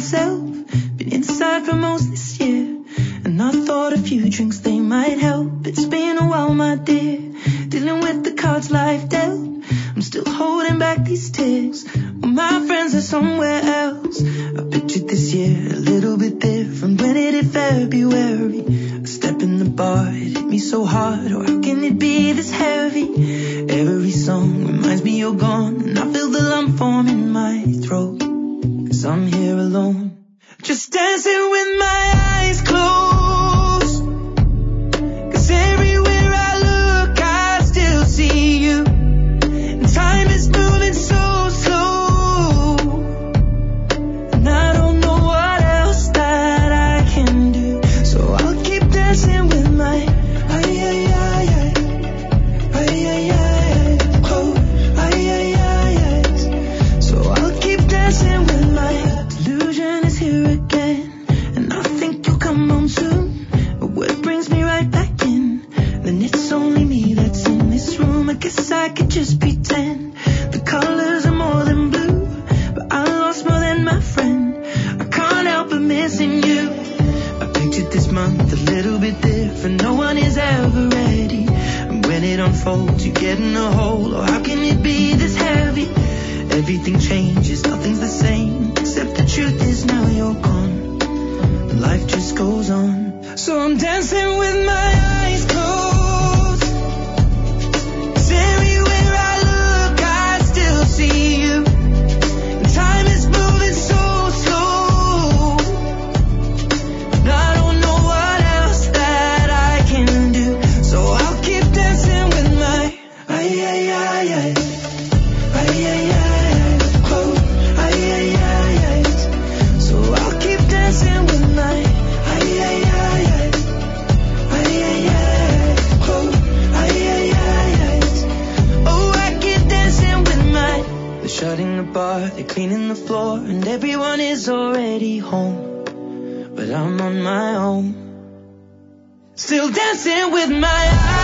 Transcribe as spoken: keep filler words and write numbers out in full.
myself. Been inside for most this year, and I thought a few drinks, they might help. It's been a while, my dear, dealing with the cards life dealt. I'm still holding back these tears, well, my friends are somewhere else. I pictured this year a little bit different. When it hit February, a step in the bar, it hit me so hard. Or how can it be this heavy? Every song reminds me you're gone, and I feel the lump form in my throat, 'cause I'm here alone, just dancing with my eyes closed. 'Cause everywhere I look, I still see you. And time is moving so slow, and I don't know what else that I can do. So I'll keep dancing with my ay ay ay ay ay ay ay close ay ay ay ay. So I'll keep dancing with my delusion is here again, and I think you'll come home soon. But what brings me right back in? Then it's only me that's in this room. I guess I could just pretend the colors are more than blue, but I lost more than my friend. I can't help but missing you. I pictured this month a little bit different. No one is ever ready, and when it unfolds, you get in a hole. Oh, how can it be this heavy? Everything changes, nothing's the same, except the truth is now you're gone, and life just goes on. So I'm dancing with my eyes closed, 'cause everywhere I look, I still see you. And time is moving so slow, and I don't know what else that I can do. So I'll keep dancing with my ay ay ay ay ay ay ay close ay ay ay ay. So I'll keep dancing with my ay ay ay ay ay ay ay close ay ay ay ay. Oh, I keep dancing with my. They're shutting the bar, they're cleaning the floor, and everyone is already home, but I'm on my own, still dancing with my eyes.